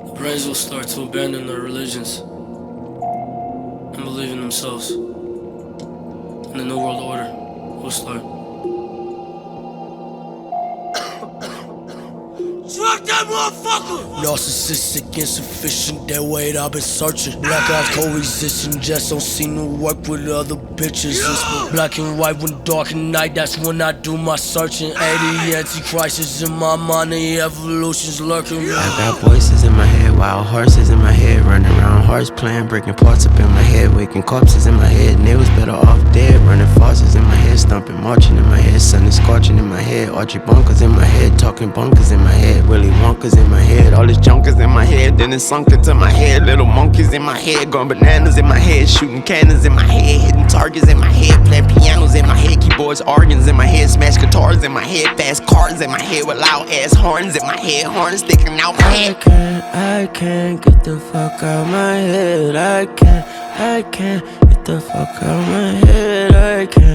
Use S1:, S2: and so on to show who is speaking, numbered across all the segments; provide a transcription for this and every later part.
S1: The brains will start to abandon their religions and believe in themselves. And the New World Order will start. Fuck that motherfucker! Narcissistic, insufficient, that weight I've been searching. Black eyes co-resisting, just don't seem to work with other bitches. It's black and white when dark at night, that's when I do my searching. 80 antichrists in my mind, the evolution's lurking.
S2: I got voices in my head, wild horses in my head, running around hearts playing, breaking parts up in my head, waking corpses in my head, niggas better off dead, running faucets in my head, stomping, marching in my head, sun is scorching in my head, Archie bunkers in my head, talking bunkers in my head, Willy Wonka's in my head, all this junk is in my head, then it's sunk into my head, little monkeys in my head, going bananas in my head, shooting cannons in my head, hitting targets in my head, playing pianos in my head, keyboards, organs in my head, smash guitars in my head, fast cars in my head, with loud ass horns in my head, horns sticking out my head.
S3: I can't get the fuck out my head. I can't get the fuck out my head. I can't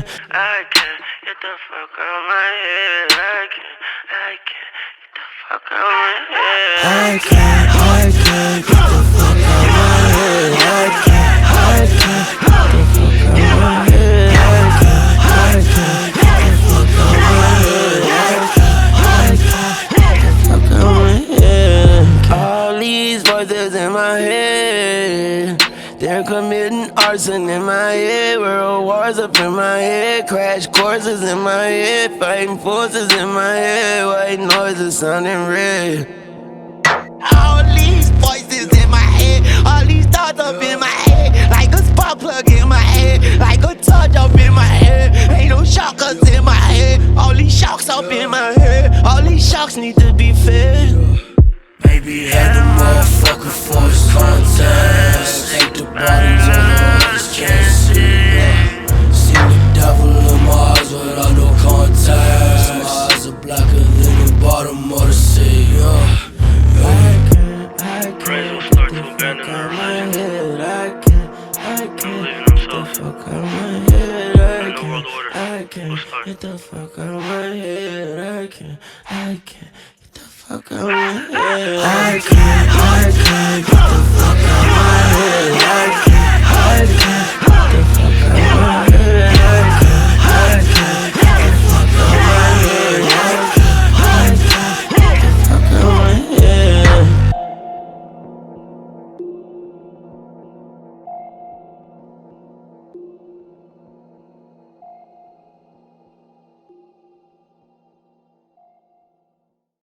S3: get the fuck out my head. I can't get the fuck out my head. I can't get the fuck out my head. I can't get the fuck out my head. I can't get the fuck out my head. I can't get the fuck out my head. All these voices in my head, they're committing arson in my head, world wars up in my head, crash courses in my head, fighting forces in my head, white noises sounding red.
S2: All these voices in my head, all these thoughts up in my head, like a spark plug in my head, like a touch up in my head. Ain't no shockers in my head, all these shocks up in my head, all these shocks need to be fed.
S1: Baby had the motherfucker for his contest. Ain't the bodies on the others can't see. Seen the devil in my eyes without no contact. My eyes are blacker than the bottom of the sea. Brains will start to abandon their religion.
S3: I can't get the fuck out my head. I can't get the fuck out my head. I can't get the fuck out my head. I can't